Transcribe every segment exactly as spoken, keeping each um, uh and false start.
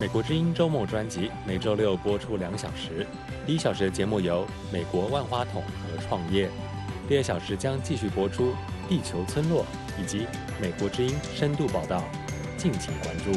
美国之音周末专辑每周六播出两小时，第一小时的节目由美国万花筒和创业，第二小时将继续播出地球村落以及美国之音深度报道，敬请关注。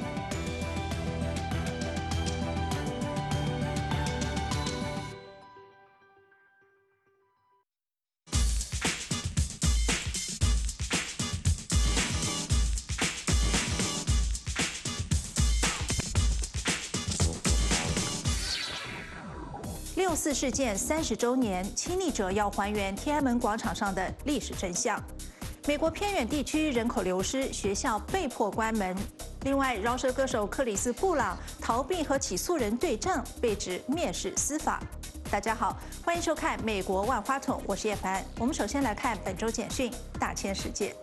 六四事件三十周年，亲历者要还原天安门广场上的历史真相。美国偏远地区人口流失，学校被迫关门。另外，饶舌歌手克里斯·布朗逃避和起诉人对证，被指蔑视司法。大家好，欢迎收看《美国万花筒》，我是叶凡。我们首先来看本周简讯：大千世界。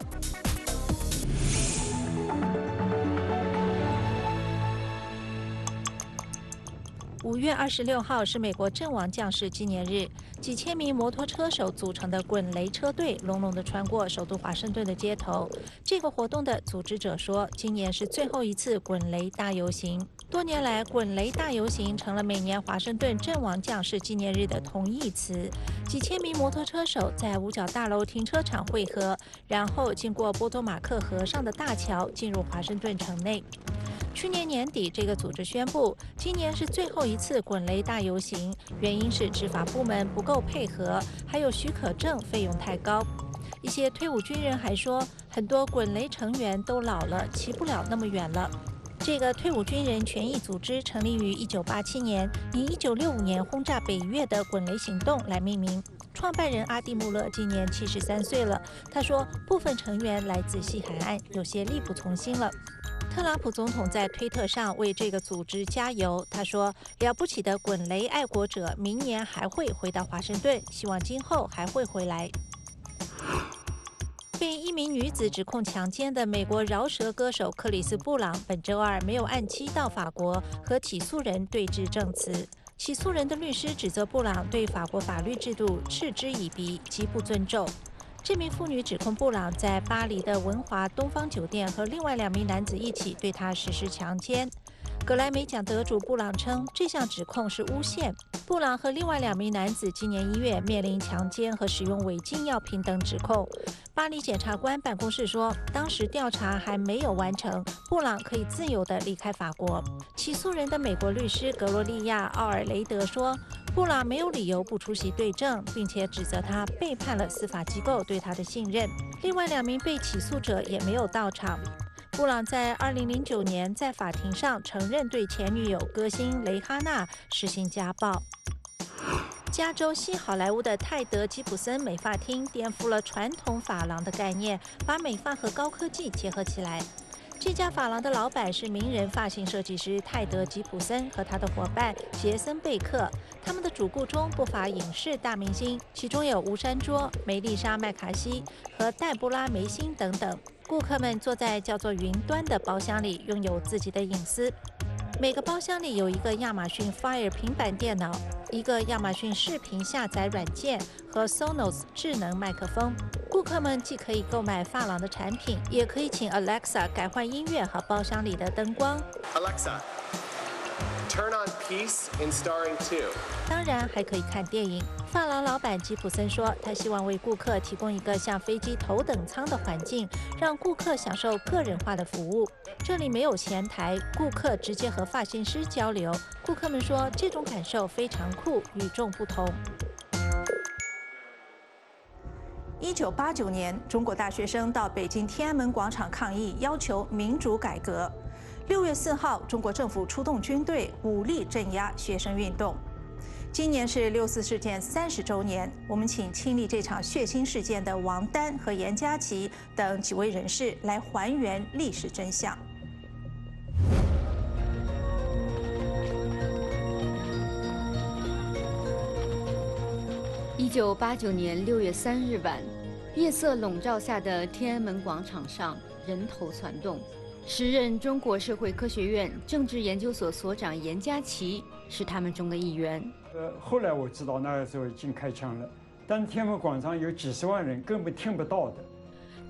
五月二十六号是美国阵亡将士纪念日，几千名摩托车手组成的滚雷车队隆隆地穿过首都华盛顿的街头。这个活动的组织者说，今年是最后一次滚雷大游行。多年来，滚雷大游行成了每年华盛顿阵亡将士纪念日的同义词。几千名摩托车手在五角大楼停车场汇合，然后经过波多马克河上的大桥进入华盛顿城内。去年年底，这个组织宣布，今年是最后一次滚雷大游行，原因是执法部门不够配合，还有许可证费用太高。一些退伍军人还说，很多滚雷成员都老了，骑不了那么远了。这个退伍军人权益组织成立于一九八七年，以一九六五年轰炸北越的滚雷行动来命名。创办人阿蒂穆勒今年七十三岁了，他说，部分成员来自西海岸，有些力不从心了。特朗普总统在推特上为这个组织加油，他说：“了不起的滚雷爱国者，明年还会回到华盛顿，希望今后还会回来。”被一名女子指控强奸的美国饶舌歌手克里斯·布朗本周二没有按期到法国和起诉人对质证词。起诉人的律师指责布朗对法国法律制度嗤之以鼻，极不尊重。这名妇女指控布朗在巴黎的文华东方酒店和另外两名男子一起对她实施强奸。格莱美奖得主布朗称，这项指控是诬陷。布朗和另外两名男子今年一月面临强奸和使用违禁药品等指控。巴黎检察官办公室说，当时调查还没有完成，布朗可以自由地离开法国。起诉人的美国律师格罗利亚·奥尔雷德说，布朗没有理由不出席对证，并且指责他背叛了司法机构对他的信任。另外两名被起诉者也没有到场。布朗在二零零九年在法庭上承认对前女友歌星蕾哈娜实行家暴。加州西好莱坞的泰德·吉普森美发厅颠覆了传统发廊的概念，把美发和高科技结合起来。这家发廊的老板是名人发型设计师泰德·吉普森和他的伙伴杰森·贝克。他们的主顾中不乏影视大明星，其中有吴珊卓、梅丽莎·麦卡锡和黛波拉·梅辛等等。顾客们坐在叫做云端的包厢里，拥有自己的隐私。每个包厢里有一个亚马逊 Fire 平板电脑，一个亚马逊视频下载软件和 Sonos 智能麦克风。顾客们既可以购买发廊的产品，也可以请 Alexa 改换音乐和包厢里的灯光。 Alexa, turn on Peace in Starring Two。 当然还可以看电影。发廊老板吉普森说，他希望为顾客提供一个像飞机头等舱的环境，让顾客享受个人化的服务。这里没有前台，顾客直接和发型师交流。顾客们说，这种感受非常酷，与众不同。一九八九年，中国大学生到北京天安门广场抗议，要求民主改革。六月四号，中国政府出动军队，武力镇压学生运动。今年是六四事件三十周年，我们请亲历这场血腥事件的王丹和严家琪等几位人士来还原历史真相。 一九八九年六月三日晚，夜色笼罩下的天安门广场上人头攒动。时任中国社会科学院政治研究所所长严家琪是他们中的一员。 呃，后来我知道那个时候已经开枪了，但天安门广场有几十万人，根本听不到的。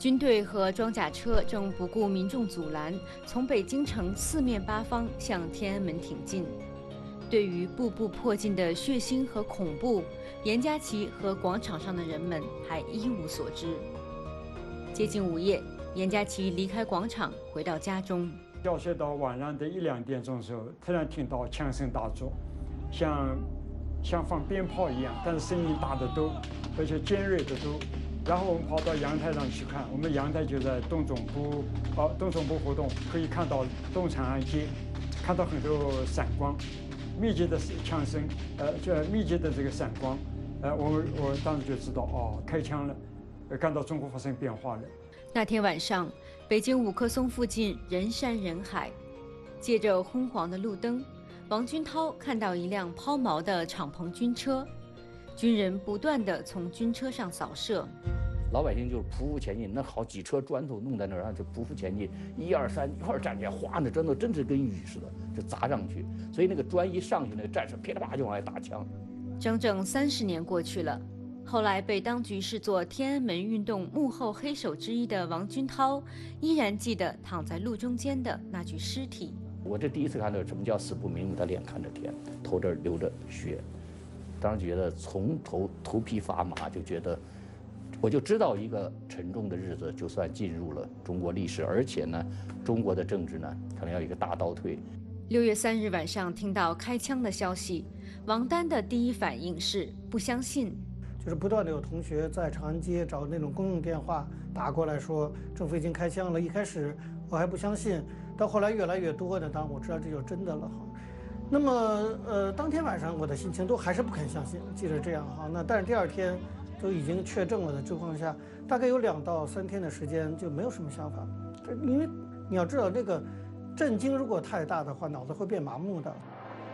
军队和装甲车正不顾民众阻拦，从北京城四面八方向天安门挺进。对于步步迫近的血腥和恐怖，严家祺和广场上的人们还一无所知。接近午夜，严家祺离开广场，回到家中。 小学到晚上的一两点钟的时候，突然听到枪声大作，像像放鞭炮一样，但是声音大得多，而且尖锐的多。然后我们跑到阳台上去看，我们阳台就在东总部，哦，东总部活动，可以看到东长安街，看到很多闪光，密集的枪声，呃，这密集的这个闪光，呃，我我当时就知道，哦，开枪了，呃，看到中国发生变化了。 那天晚上，北京五棵松附近人山人海，借着昏黄的路灯，王军涛看到一辆抛锚的敞篷军车。军人不断地从军车上扫射， 老百姓就是匍匐前进，那好几车砖头弄在那儿，然后就匍匐前进，一二三一块站起来，哗，那砖头真是跟雨似的，就砸上去。所以那个砖一上去，那个战士噼里啪就往外打枪。 整整三十年过去了，后来被当局视作天安门运动幕后黑手之一的王军涛，依然记得躺在路中间的那具尸体。 我这第一次看到什么叫死不瞑目，他脸看着天，头这儿流着血。当时觉得从头头皮发麻，就觉得，我就知道一个沉重的日子就算进入了中国历史，而且呢，中国的政治呢可能要一个大倒退。 六月三日晚上听到开枪的消息，王丹的第一反应是不相信， 就是不断的有同学在长安街找那种公用电话打过来说政府已经开枪了。一开始我还不相信，到后来越来越多的，当然我知道这就真的了哈。那么，呃，当天晚上我的心情都还是不肯相信，记得这样哈。那但是第二天都已经确证了的情况下，大概有两到三天的时间就没有什么想法，这因为你要知道，这个震惊如果太大的话，脑子会变麻木的。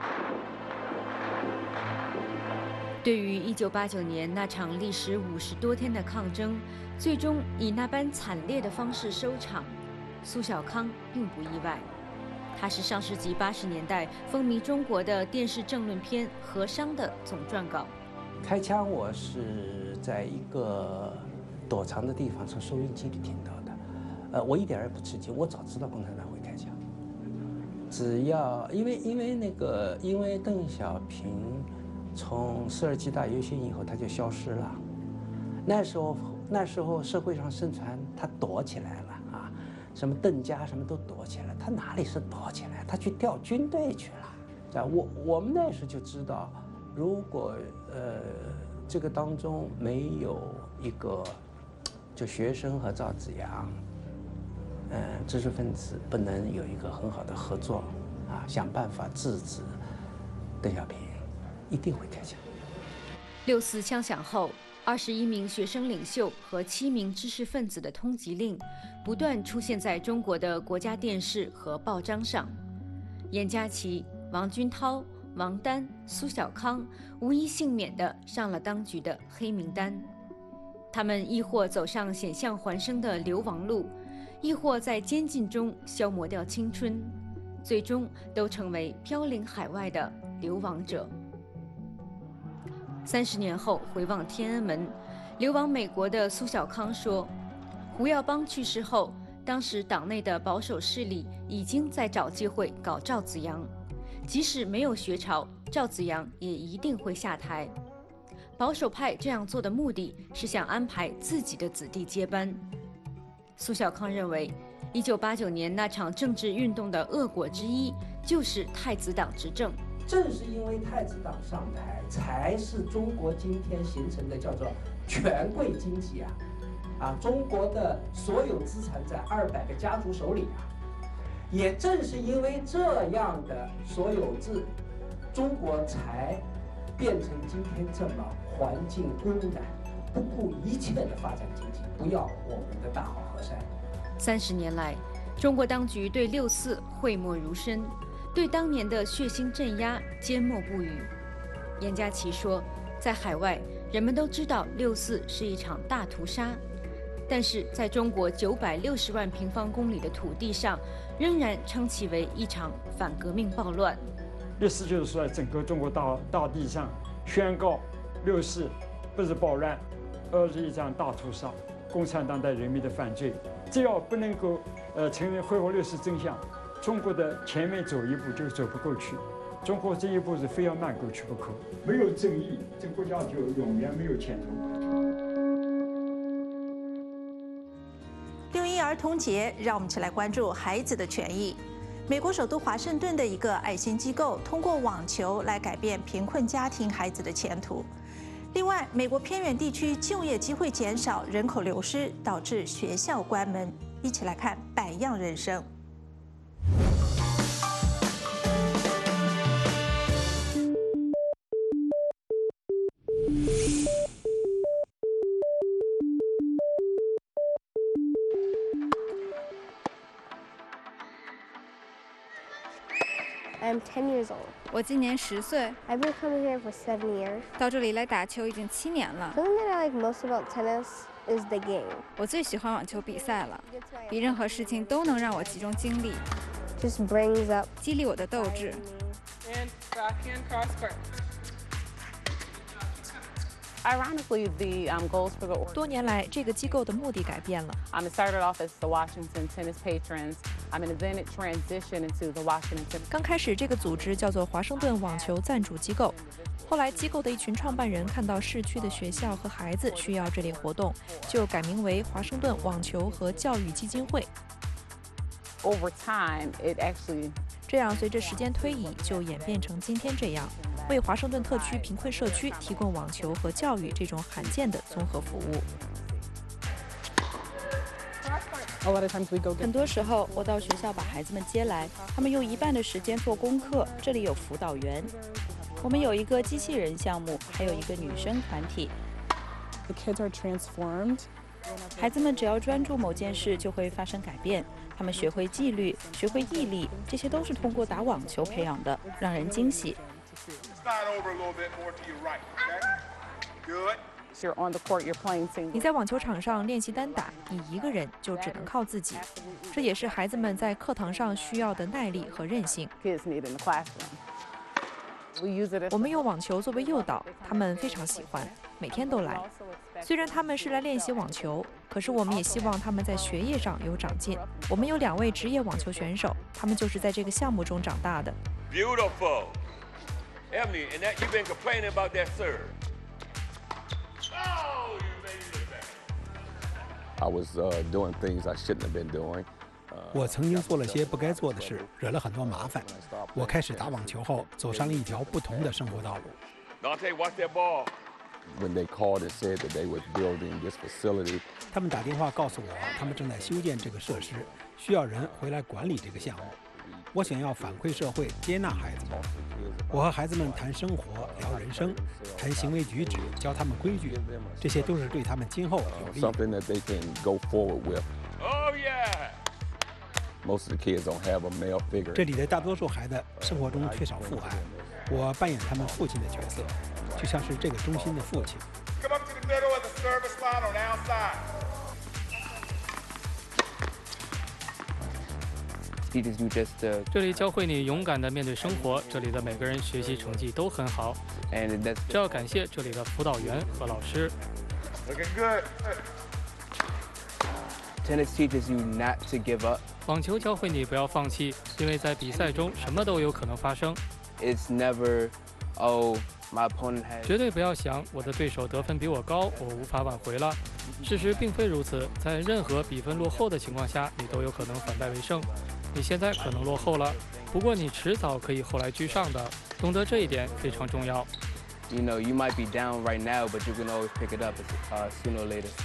对于一九八九年那场历时五十多天的抗争，最终以那般惨烈的方式收场，苏小康并不意外。他是上世纪八十年代风靡中国的电视政论片《和商》的总撰稿。 开枪我是在一个躲藏的地方从收音机里听到的，呃，我一点也不吃惊，我早知道共产党会开枪。只要因为因为那个因为邓小平从四二七大游行以后他就消失了，那时候那时候社会上盛传他躲起来了啊。什么邓家什么都躲起来，他哪里是躲起来？他去调军队去了。啊，我我们那时就知道，如果呃这个当中没有一个就学生和赵紫阳，嗯、呃，知识分子不能有一个很好的合作啊，想办法制止邓小平，一定会开枪。 六四枪响后，二十一名学生领袖和七名知识分子的通缉令不断出现在中国的国家电视和报章上。严家祺、王军涛、王丹、苏小康无一幸免地上了当局的黑名单。他们亦或走上险象环生的流亡路，亦或在监禁中消磨掉青春，最终都成为飘零海外的流亡者。三十年后回望天安门，流亡美国的苏小康说，胡耀邦去世后，当时党内的保守势力已经在找机会搞赵紫阳，即使没有学潮，赵紫阳也一定会下台。保守派这样做的目的是想安排自己的子弟接班。苏小康认为，一九八九年那场政治运动的恶果之一就是太子党执政。 正是因为太子党上台，才是中国今天形成的叫做权贵经济啊，啊，中国的所有资产在二百个家族手里啊。也正是因为这样的所有制，中国才变成今天这么环境污染、不顾一切的发展经济，不要我们的大好河山。 三十年来，中国当局对六四讳莫如深。对当年的血腥镇压缄默不语。严家祺说，在海外，人们都知道六四是一场大屠杀，但是在中国九百六十万平方公里的土地上，仍然称其为一场反革命暴乱。 六四就是说，在整个中国大大地上宣告六四不是暴乱，而是一场大屠杀。 共产党对人民的犯罪。只要不能够呃承认恢复历史真相，中国的前面走一步就走不过去。中国这一步是非要迈过去不可。没有正义，这个国家就永远没有前途。 六一儿童节，让我们一起来关注孩子的权益。美国首都华盛顿的一个爱心机构通过网球来改变贫困家庭孩子的前途。另外，美国偏远地区就业机会减少，人口流失导致学校关门。一起来看百样人生。 I'm ten years old. 我今年十岁。 I've been coming here for seven years. 到这里来打球已经七年了。 The thing that I like most about tennis is the game. 我最喜欢网球比赛了，比任何事情都能让我集中精力， Just brings up 激励我的斗志。 And backhand cross court. Ironically, the um, goals for the 多年来，这个机构的目的改变了。 um, it started off as the Washington Tennis Patrons, um, and then it transitioned into the Washington Tennis. 刚开始，这个组织叫做华盛顿网球赞助机构。后来，机构的一群创办人看到市区的学校和孩子需要这类活动，就改名为华盛顿网球和教育基金会。 Over time, it actually 这样，随着时间推移，就演变成今天这样，为华盛顿特区贫困社区提供网球和教育这种罕见的综合服务。 很多时候，我到学校把孩子们接来，他们用一半的时间做功课。这里有辅导员，我们有一个机器人项目，还有一个女生团体。 The kids are transformed. 孩子们只要专注某件事，就会发生改变。他们学会纪律，学会毅力，这些都是通过打网球培养的，让人惊喜。 You're on the court, you're playing single. 你在网球场上练习单打，你一个人就只能靠自己。这也是孩子们在课堂上需要的耐力和韧性。 Kids need in the classroom. We use it as 我们用网球作为诱导，他们非常喜欢，每天都来。虽然他们是来练习网球，可是我们也希望他们在学业上有长进。我们有两位职业网球选手，他们就是在这个项目中长大的。 Beautiful, Emily, and that you've been complaining about that serve. Oh, you made it back. I was uh, doing things I shouldn't have been doing. 我曾经做了些不该做的事，惹了很多麻烦。我开始打网球后，走上了一条不同的生活道路。 Dante, watch that ball. When they called and said that they were building this facility, 他们打电话告诉我，他们正在修建这个设施，需要人回来管理这个项目。我想要反馈社会，接纳孩子们。我和孩子们谈生活，聊人生，谈行为举止，教他们规矩，这些都是对他们今后有利。 something that they can go forward with. Oh yeah. Most of the kids don't have a male figure. 这里的大多数孩子生活中缺少父爱，我扮演他们父亲的角色，就像是这个中心的父亲。 Come up to the middle of the service line on the outside. 这里教会你勇敢地面对生活，这里的每个人学习成绩都很好。这要感谢这里的辅导员和老师。 Looking good. Tennis teaches you not to give up. 网球教会你不要放弃，因为在比赛中什么都有可能发生。 It's never, oh, my opponent has. 绝对不要想我的对手得分比我高，我无法挽回了。事实并非如此，在任何比分落后的情况下，你都有可能反败为胜。你现在可能落后了，不过你迟早可以后来居上的。懂得这一点非常重要。 You know, you might be down right now, but you can always pick it up uh, sooner or later.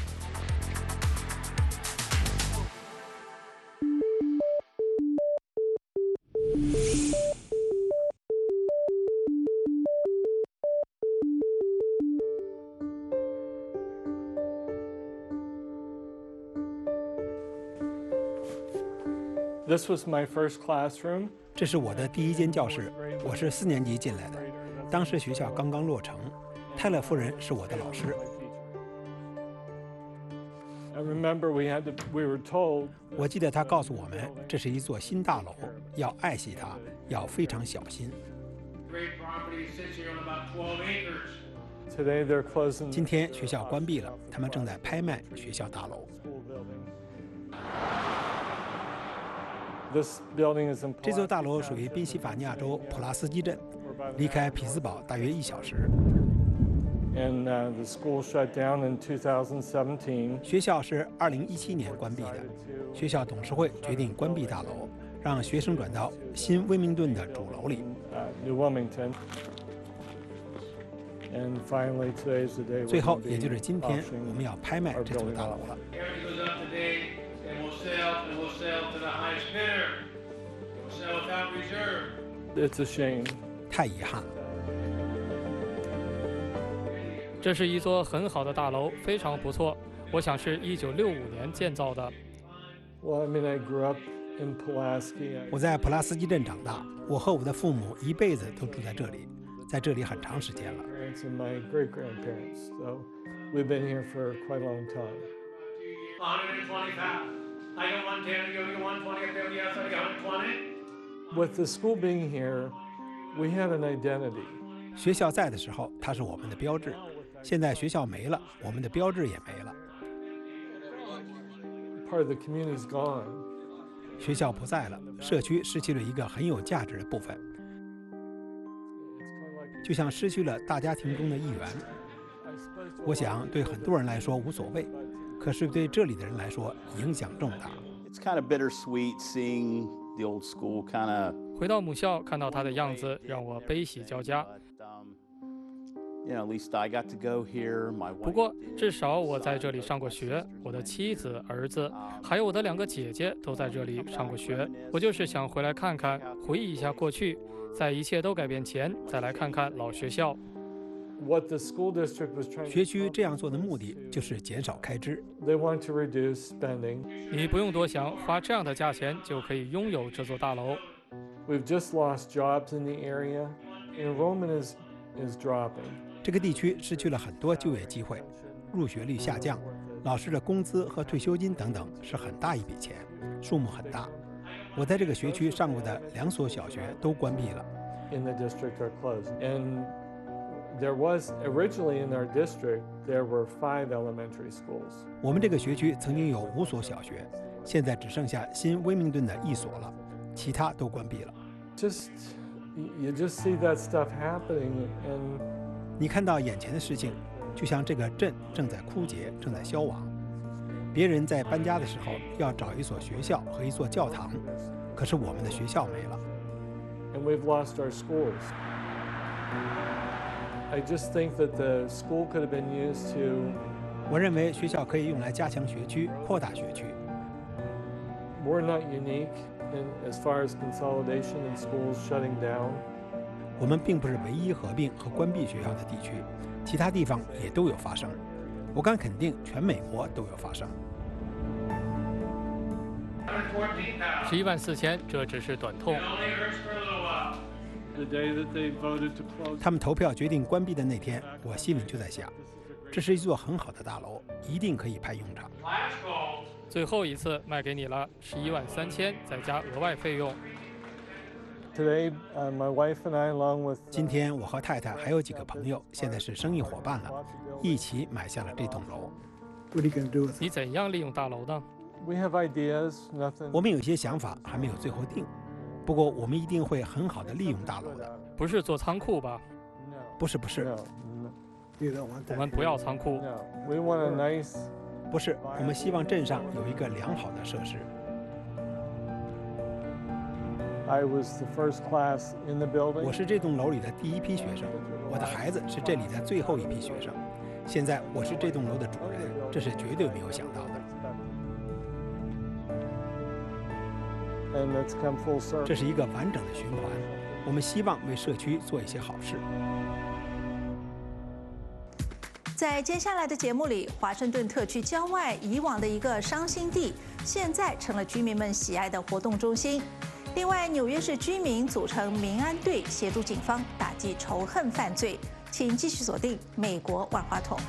This was my first classroom. 这是我的第一间教室，我是四年级进来的，当时学校刚刚落成。泰勒夫人是我的老师。 I remember we had to, we were told. 我记得他告诉我们，这是一座新大楼，要爱惜它，要非常小心。 今天学校关闭了，他们正在拍卖学校大楼。这座大楼属于宾夕法尼亚州普拉斯基镇，离开匹兹堡大约一小时。学校是二零一七年关闭的，学校董事会决定关闭大楼，让学生转到新威明顿的主楼里。最后，也就是今天，我们要拍卖这座大楼了。 It's a shame. 太遗憾了。 这是一座很好的大楼，非常不错。我想是一九六五年建造的。 Well, I mean, I grew up in Pulaski. 我在普拉斯基镇长大，我和我的父母一辈子都住在这里，在这里很长时间了。 And my great grandparents, so we've been here for quite a long time. one twenty-five. I got one ten. You got one twenty. I got yes. I got one twenty. With the school being here, we had an identity. 学校在的时候，它是我们的标志。现在学校没了，我们的标志也没了。 Part of the community is gone. 学校不在了，社区失去了一个很有价值的部分，就像失去了大家庭中的一员。我想对很多人来说无所谓，可是对这里的人来说影响重大。 It's kind of bittersweet seeing the old school kind of. 回到母校，看到它的样子，让我悲喜交加。 You know, at least I got to go here. My wife. 不过，至少我在这里上过学，我的妻子、儿子，还有我的两个姐姐都在这里上过学。我就是想回来看看，回忆一下过去，在一切都改变前，再来看看老学校。 What the school district was trying. 学区这样做的目的就是减少开支。 They want to reduce spending. 你不用多想，花这样的价钱就可以拥有这座大楼。 We've just lost jobs in the area. Enrollment is is dropping. 这个地区失去了很多就业机会，入学率下降，老师的工资和退休金等等是很大一笔钱，数目很大。我在这个学区上过的两所小学都关闭了。 In the district are closed. And there was originally in our district there were five elementary schools. 我们这个学区曾经有五所小学，现在只剩下新威明顿的一所了，其他都关闭了。 Just you just see that stuff happening and. 你看到眼前的事情，就像这个镇正在枯竭，正在消亡。别人在搬家的时候要找一所学校和一座教堂，可是我们的学校没了。 And we've lost our schools. I just think that the school could have been used to. 我认为学校可以用来加强学区，扩大学区。 We're not unique in as far as consolidation and schools shutting down. 我们并不是唯一合并和关闭学校的地区，其他地方也都有发生。我敢肯定，全美国都有发生。 十一万四千，这只是短痛。 他们投票决定关闭的那天，我心里就在想，这是一座很好的大楼，一定可以派用场。 最后一次卖给你了，十一万三千，再加额外费用。 Today, uh, my wife and I, along with. 今天我和太太还有几个朋友，现在是生意伙伴了，一起买下了这栋楼。 你怎样利用大楼呢？ We have ideas, nothing. 我们有些想法还没有最后定，不过我们一定会很好的利用大楼的。 不是做仓库吧？ 不是不是。 我们不要仓库。 We want a nice. 不是，我们希望镇上有一个良好的设施。 I was the first class in the building. 我是这栋楼里的第一批学生，我的孩子是这里的最后一批学生。现在我是这栋楼的主人，这是绝对没有想到的。 And it's come full circle. 这是一个完整的循环。我们希望为社区做一些好事。 在接下来的节目里，华盛顿特区郊外以往的一个伤心地，现在成了居民们喜爱的活动中心。另外，纽约市居民组成民安队，协助警方打击仇恨犯罪。请继续锁定《美国万花筒》。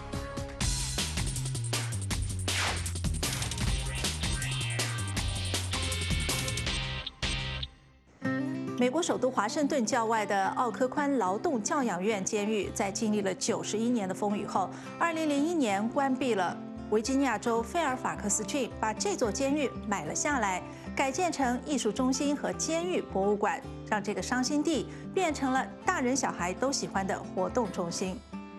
美国首都华盛顿郊外的奥科宽劳动教养院监狱，在经历了九十一年的风雨后，二零零一年关闭了。维吉尼亚州菲尔法克斯郡把这座监狱买了下来，改建成艺术中心和监狱博物馆，让这个伤心地变成了大人小孩都喜欢的活动中心。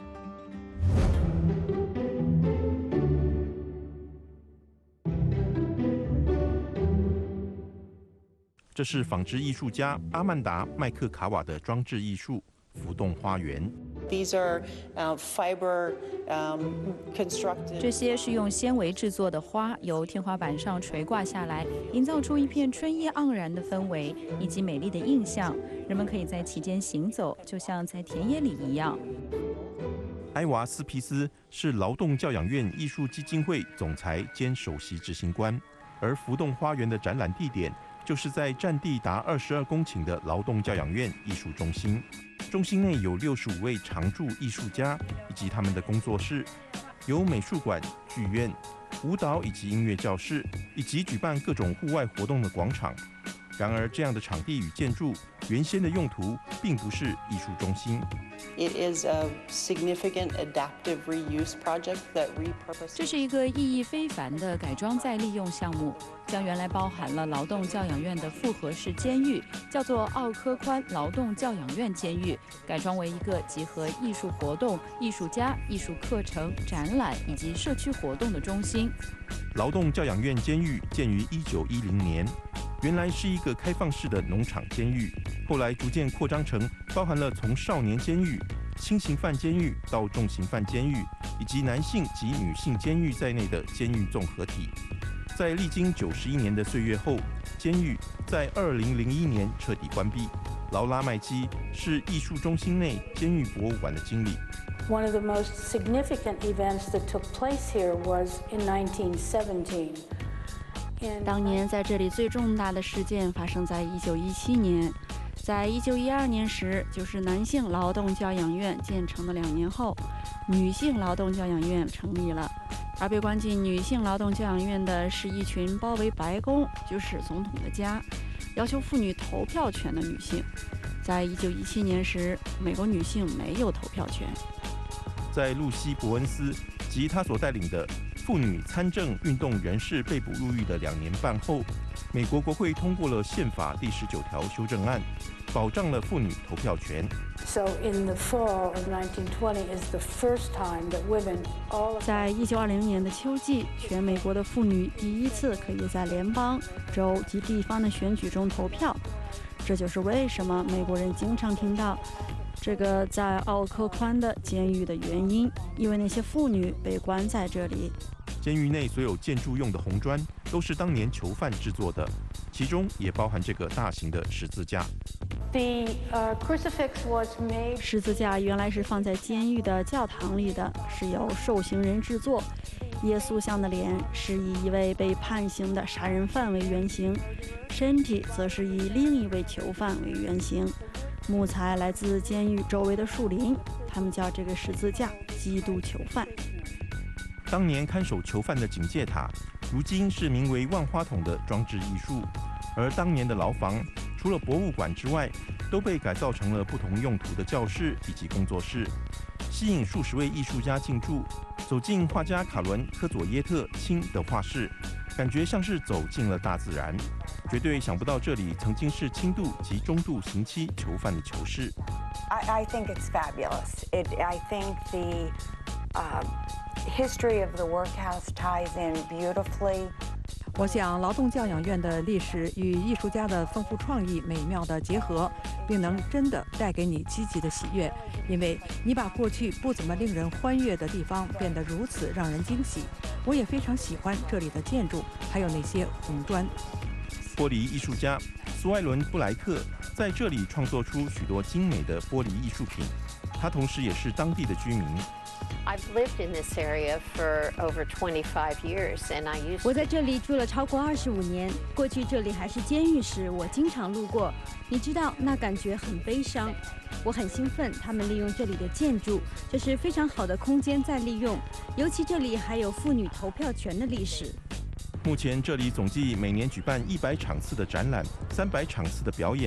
这是纺织艺术家阿曼达·麦克卡瓦的装置艺术《浮动花园》。 These are uh, fiber um, constructed. 这些是用纤维制作的花，由天花板上垂挂下来，营造出一片春意盎然的氛围以及美丽的印象。人们可以在其间行走，就像在田野里一样。 埃娃斯皮斯是劳动教养院艺术基金会总裁兼首席执行官，而浮动花园的展览地点就是在占地达二十二公顷的劳动教养院艺术中心。中心内有六十五位常驻艺术家以及他们的工作室，有美术馆、剧院、舞蹈以及音乐教室，以及举办各种户外活动的广场。然而，这样的场地与建筑原先的用途并不是艺术中心。 It is a significant adaptive reuse project that repurposes. 这是一个意义非凡的改装再利用项目，将原来包含了劳动教养院的复合式监狱，叫做奥科宽劳动教养院监狱，改装为一个集合艺术活动、艺术家、艺术课程、展览以及社区活动的中心。 劳动教养院监狱建于一九一零年。原来是一个开放式的农场监狱，后来逐渐扩张成包含了从少年监狱、轻刑犯监狱到重刑犯监狱，以及男性及女性监狱在内的监狱综合体。在历经九十一年的岁月后，监狱在二零零一年彻底关闭。劳拉麦基是艺术中心内监狱博物馆的经理。 One of the most significant events that took place here was in nineteen seventeen. 当年在这里最重大的事件发生在一九一七年，在一九一二年时，就是男性劳动教养院建成的两年后，女性劳动教养院成立了。而被关进女性劳动教养院的是一群包围白宫，就是总统的家，要求妇女投票权的女性。在一九一七年时，美国女性没有投票权。 在露西·伯恩斯及他所带领的妇女参政运动人士被捕入狱的两年半后，美国国会通过了宪法第十九条修正案，保障了妇女投票权。 So in the fall of nineteen twenty is the first time that women all. 在一九二零年的秋季，全美国的妇女第一次可以在联邦、州及地方的选举中投票。这就是为什么美国人经常听到这个在奥科宽的监狱的原因，因为那些妇女被关在这里。 监狱内所有建筑用的红砖都是当年囚犯制作的，其中也包含这个大型的十字架。 The uh, crucifix was made. 十字架原来是放在监狱的教堂里的，是由受刑人制作。耶稣像的脸是以一位被判刑的杀人犯为原型，身体则是以另一位囚犯为原型。木材来自监狱周围的树林，他们叫这个十字架基督囚犯。 当年看守囚犯的警戒塔，如今是名为万花筒的装置艺术。而当年的牢房，除了博物馆之外，都被改造成了不同用途的教室以及工作室，吸引数十位艺术家进驻。走进画家卡伦·科佐耶特亲的画室，感觉像是走进了大自然。绝对想不到这里曾经是轻度及中度刑期囚犯的囚室。 I, I think it's fabulous. It, I think the uh, history of the workhouse ties in beautifully. 我想劳动教养院的历史与艺术家的丰富创意美妙的结合，并能真的带给你积极的喜悦，因为你把过去不怎么令人欢悦的地方变得如此让人惊喜。我也非常喜欢这里的建筑，还有那些红砖。 玻璃艺术家苏艾伦·布莱克在这里创作出许多精美的玻璃艺术品，他同时也是当地的居民。 I've lived in this area for over twenty-five years, and I used. 我在这里住了超过二十五年。过去这里还是监狱时，我经常路过。你知道，那感觉很悲伤。我很兴奋，他们利用这里的建筑，这是非常好的空间再利用。尤其这里还有妇女投票权的历史。 目前这里总计每年举办一百场次的展览，三百场次的表演。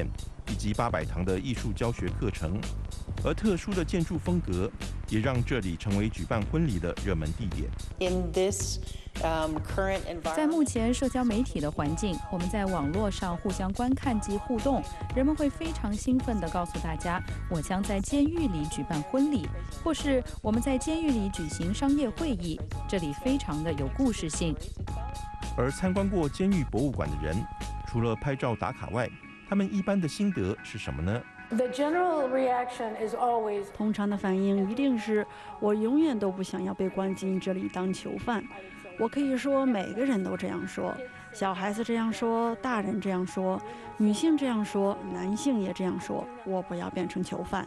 以及八百堂的艺术教学课程。而特殊的建筑风格也让这里成为举办婚礼的热门地点。 In this um, current environment， 在目前社交媒体的环境，我们在网络上互相观看及互动，人们会非常兴奋地告诉大家，我将在监狱里举办婚礼，或是我们在监狱里举行商业会议，这里非常的有故事性。 而参观过监狱博物馆的人，除了拍照打卡外，他们一般的心得是什么呢？ The general reaction is always 通常的反应一定是我永远都不想要被关进这里当囚犯。我可以说每个人都这样说，小孩子这样说，大人这样说，女性这样说，男性也这样说。我不要变成囚犯。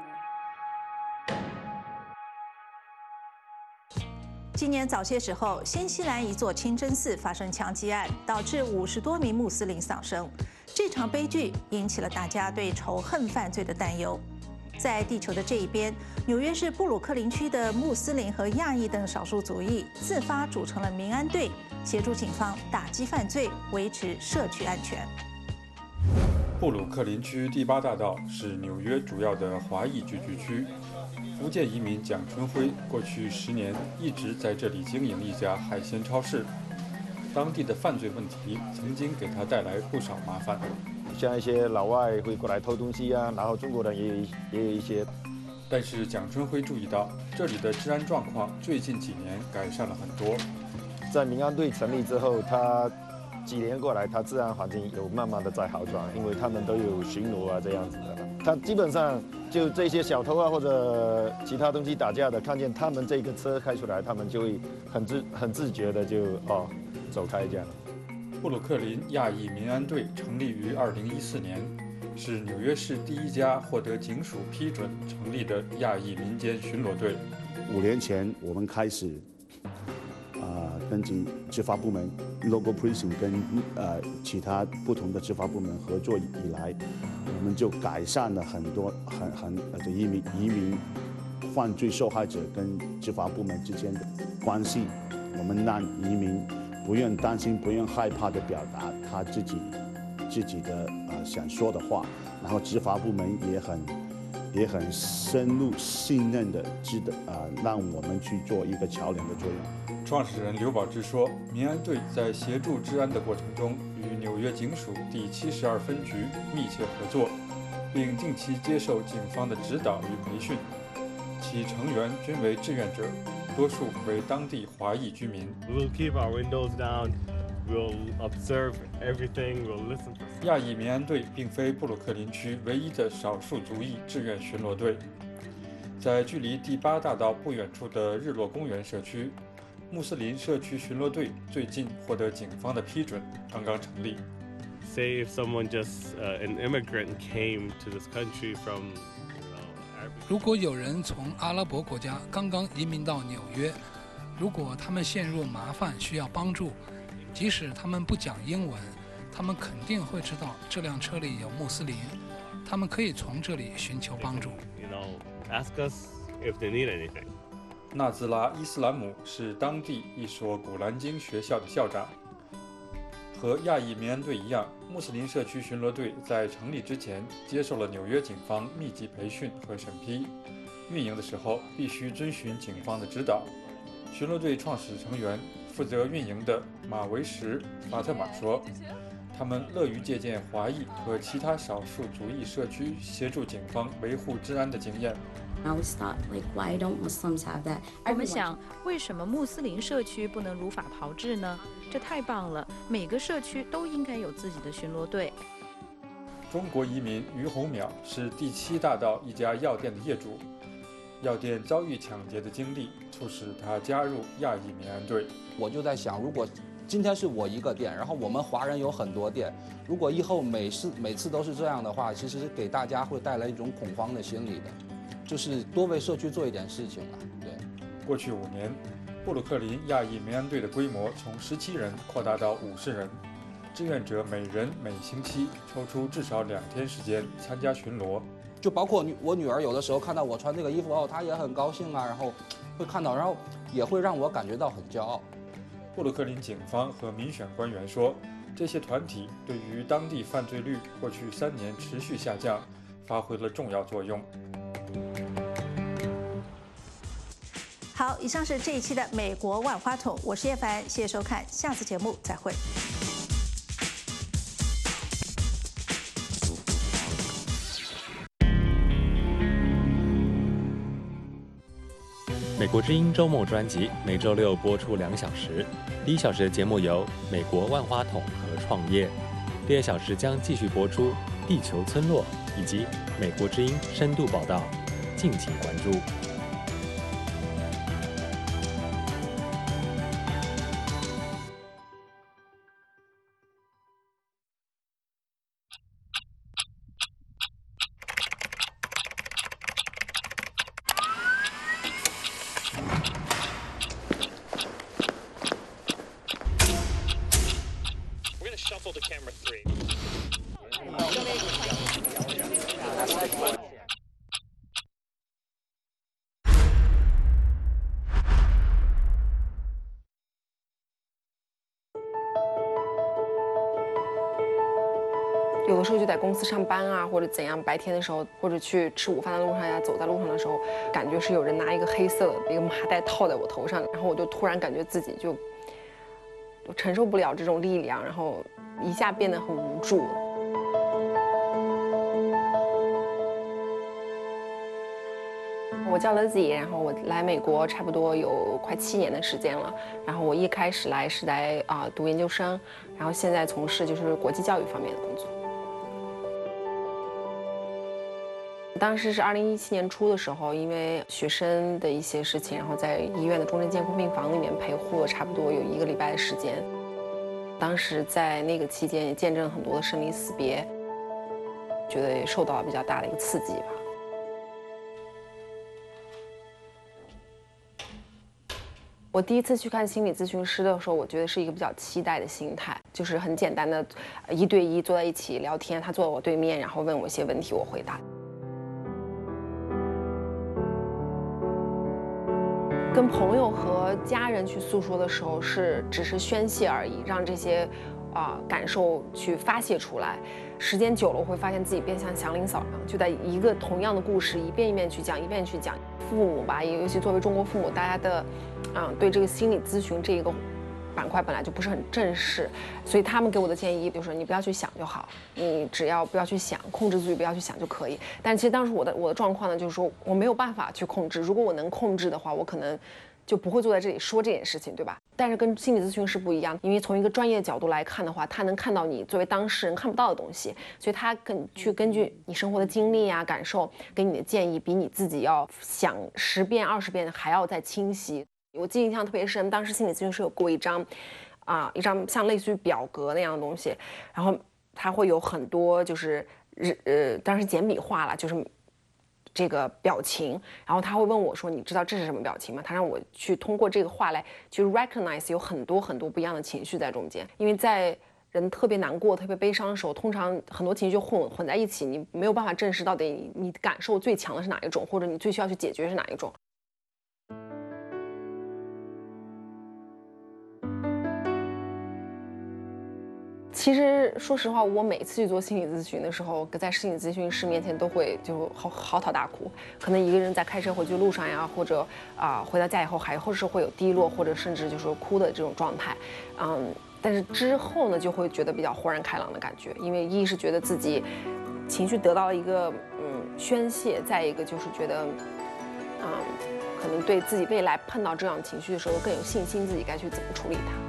今年早些时候，新西兰一座清真寺发生枪击案，导致五十多名穆斯林丧生。这场悲剧引起了大家对仇恨犯罪的担忧。在地球的这一边，纽约市布鲁克林区的穆斯林和亚裔等少数族裔自发组成了民安队，协助警方打击犯罪，维持社区安全。 布鲁克林区第八大道是纽约主要的华裔聚居区。福建移民蒋春辉过去十年一直在这里经营一家海鲜超市。当地的犯罪问题曾经给他带来不少麻烦， 像一些老外会过来偷东西啊，然后中国人也有也有一些。 但是蒋春辉注意到，这里的治安状况最近几年改善了很多。 在民安队成立之后，他几年过来，他治安环境有慢慢的在好转，因为他们都有巡逻啊这样子的。他基本上就这些小偷啊或者其他东西打架的，看见他们这个车开出来，他们就会很自很自觉的就哦。走开这样。 布鲁克林亚裔民安队成立于二零一四年，是纽约市第一家获得警署批准成立的亚裔民间巡逻队。 五年前我们开始啊、呃、跟执法部门 local policing 跟呃其他不同的执法部门合作以来，我们就改善了很多很很呃移民移民犯罪受害者跟执法部门之间的关系，我们让移民不用担心、不用害怕地表达他自己自己的呃想说的话，然后执法部门也很也很深入信任的知道啊、呃，让我们去做一个桥梁的作用。 创始人刘宝芝说，民安队在协助治安的过程中，与纽约警署第七十二分局密切合作，并定期接受警方的指导与培训，其成员均为志愿者。多数为当地华裔居民。 We'll keep our windows down. We'll observe everything. We'll listen. 亚裔民安队并非布鲁克林区唯一的少数族裔志愿巡逻队。在距离第八大道不远处的日落公园社区，穆斯林社区巡逻队最近获得警方的批准，刚刚成立。 Say if someone just uh, an immigrant came to this country from 如果有人从阿拉伯国家刚刚移民到纽约，如果他们陷入麻烦需要帮助，即使他们不讲英文，他们肯定会知道这辆车里有穆斯林，他们可以从这里寻求帮助。 You know, ask us if they need anything. 纳兹拉·伊斯兰姆是当地一所古兰经学校的校长。和亚裔民安队一样，穆斯林社区巡逻队在成立之前接受了纽约警方密集培训和审批，运营的时候必须遵循警方的指导。巡逻队创始成员负责运营的马维什·法特玛说，他们乐于借鉴华裔和其他少数族裔社区协助警方维护治安的经验。 我们想，为什么穆斯林社区不能如法炮制呢？这太棒了！每个社区都应该有自己的巡逻队。 中国移民于洪淼是第七大道一家药店的业主，药店遭遇抢劫的经历促使他加入亚裔民安队。 我就在想，如果今天是我一个店，然后我们华人有很多店，如果以后每次每次都是这样的话，其实是给大家会带来一种恐慌的心理的。就是多为社区做一点事情了。对， 过去五年，布鲁克林亚裔民安队的规模从十七人扩大到五十人，志愿者每人每星期抽出至少两天时间参加巡逻。 就包括我女儿有的时候看到我穿这个衣服哦，她也很高兴啊，然后会看到，然后也会让我感觉到很骄傲。 布鲁克林警方和民选官员说， 这些团体对于当地犯罪率过去三年持续下降发挥了重要作用。 好，以上是这一期的美国万花筒，我是叶凡，谢谢收看，下次节目再会。 美国之音周末专辑每周六播出两小时，第一小时的节目由美国万花筒和创业，第二小时将继续播出地球村落以及美国之音深度报道，敬请关注。 Shuffle to camera three. 有的时候就在公司上班啊，或者怎样，白天的时候，或者去吃午饭的路上呀，走在路上的时候，感觉是有人拿一个黑色的一个麻袋套在我头上，然后我就突然感觉自己就我承受不了这种力量，然后一下变得很无助。我叫乐吉，然后我来美国差不多有快七年的时间了。然后我一开始来是来啊、呃、读研究生，然后现在从事就是国际教育方面的工作。当时是二零一七年初的时候，因为学生的一些事情，然后在医院的重症监护病房里面陪护了差不多有一个礼拜的时间。当时在那个期间也见证了很多的生离死别，觉得也受到了比较大的一个刺激吧。我第一次去看心理咨询师的时候，我觉得是一个比较期待的心态，就是很简单的，一对一坐在一起聊天，他坐在我对面，然后问我一些问题，我回答。跟朋友和家人去诉说的时候，是只是宣泄而已，让这些啊、呃、感受去发泄出来。时间久了，我会发现自己变像祥林嫂一样，就在一个同样的故事一遍一遍去讲，一遍去讲。父母吧，尤其作为中国父母，大家的，嗯，对这个心理咨询这一个板块本来就不是很正式，所以他们给我的建议就是你不要去想就好，你只要不要去想，控制自己不要去想就可以。但其实当时我的我的状况呢，就是说我没有办法去控制，如果我能控制的话，我可能就不会坐在这里说这件事情，对吧？但是跟心理咨询师不一样，因为从一个专业角度来看的话，他能看到你作为当事人看不到的东西，所以他根去根据你生活的经历啊、感受，给你的建议比你自己要想十遍、二十遍还要再清晰。我记忆印象特别深，当时心理咨询师有给我一张，啊、呃，一张像类似于表格那样的东西，然后它会有很多就是呃，当时简笔画了，就是。这个表情，然后他会问我说：“你知道这是什么表情吗？”他让我去通过这个话来去 recognize 有很多很多不一样的情绪在中间，因为在人特别难过、特别悲伤的时候，通常很多情绪就混混在一起，你没有办法证实到底你感受最强的是哪一种，或者你最需要去解决是哪一种。其实说实话，我每次去做心理咨询的时候，在心理咨询师面前都会就嚎嚎啕大哭。可能一个人在开车回去路上呀，或者啊、呃、回到家以后，还或是会有低落，或者甚至就是哭的这种状态。嗯，但是之后呢，就会觉得比较豁然开朗的感觉，因为一是觉得自己情绪得到了一个嗯宣泄，再一个就是觉得嗯可能对自己未来碰到这样情绪的时候更有信心，自己该去怎么处理它。